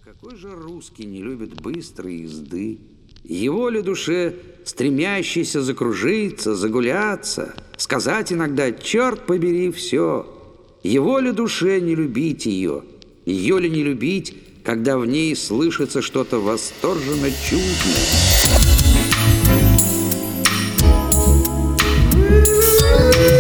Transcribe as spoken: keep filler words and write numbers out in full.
Какой же русский не любит быстрой езды? Его ли душе, стремящейся закружиться, загуляться, сказать иногда «черт побери все»? Его ли душе не любить ее? Ее ли не любить, когда в ней слышится что-то восторженно чудное?